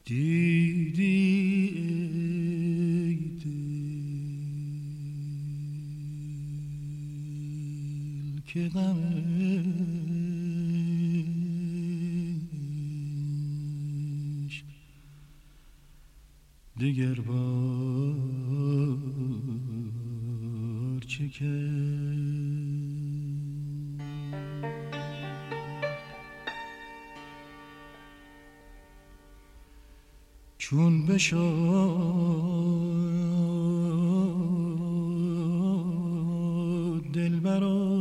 دیدی ای دل که غم عشق دگر بار چکد چون بشد دلبرا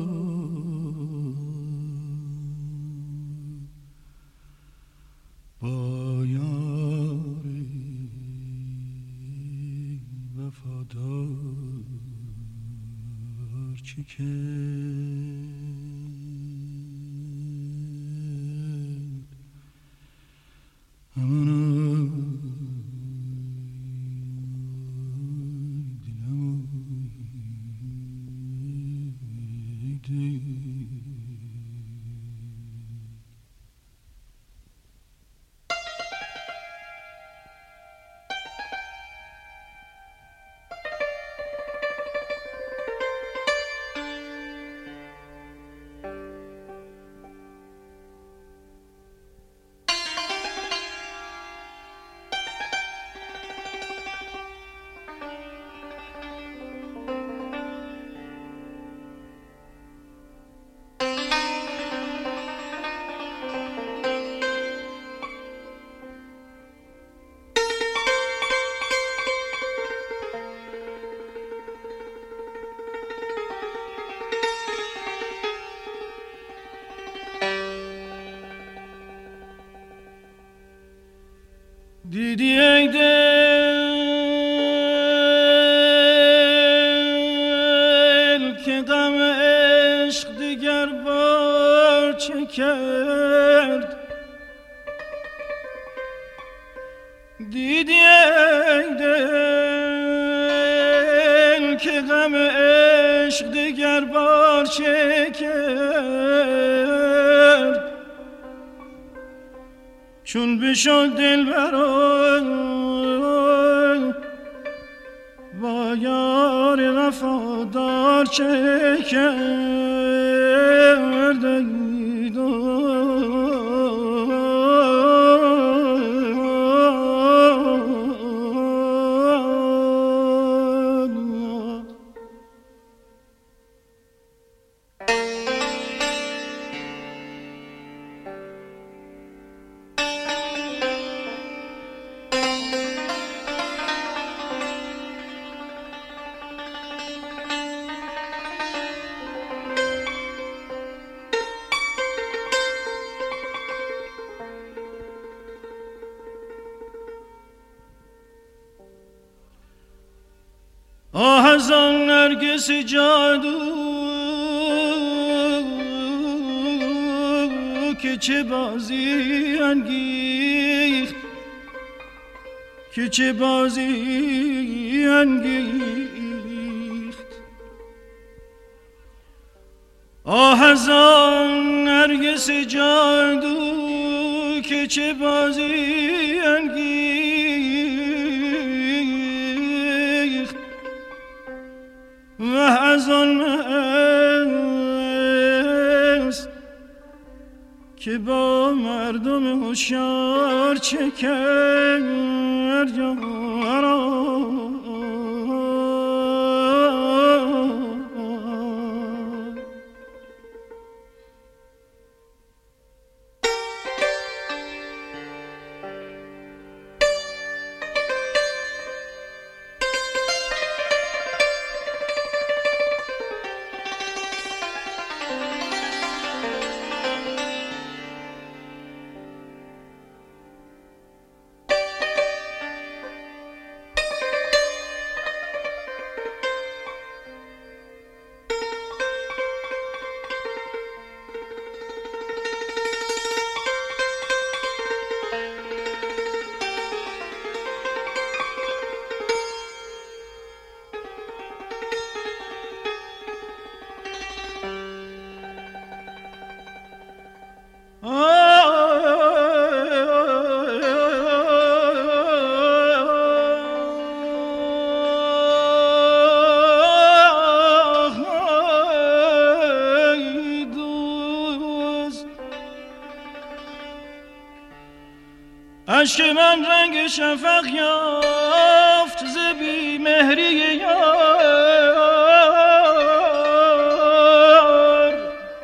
با یار وفادار چه کرد دیدی ای دل که غم عشق دیگر بار چه کرد دیدی ای دل که غم عشق دیگر بار چه کرد چون بشد دلبرا با یار وفادار چه کرد آه از آن نرگس جادو که چه بازی انگیخت که چه بازی انگیخت آه از آن نرگس جادو که چه بازی انگیخت و از آن مست که با مردم هوشیار چه کرد یارا عشق من رنگ شفق یافت ز بی مهری یار.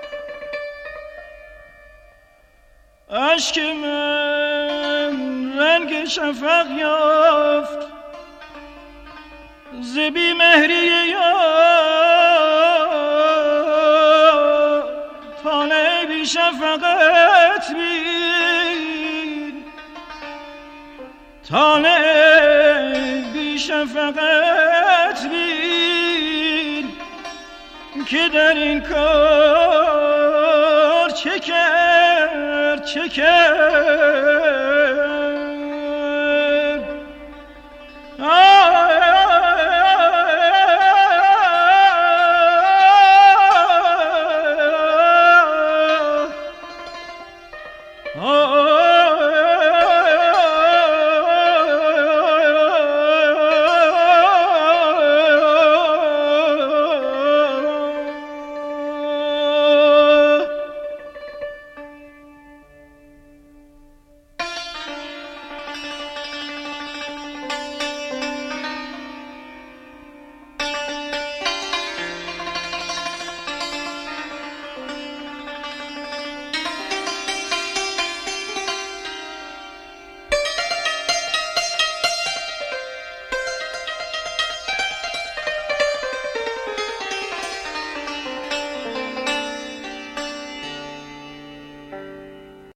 عشق من رنگ شفق یافت ز بی مهری یار. طالع بی شفقت بین، طالع بی شفقت بین که در این کار چه کرد چه کرد.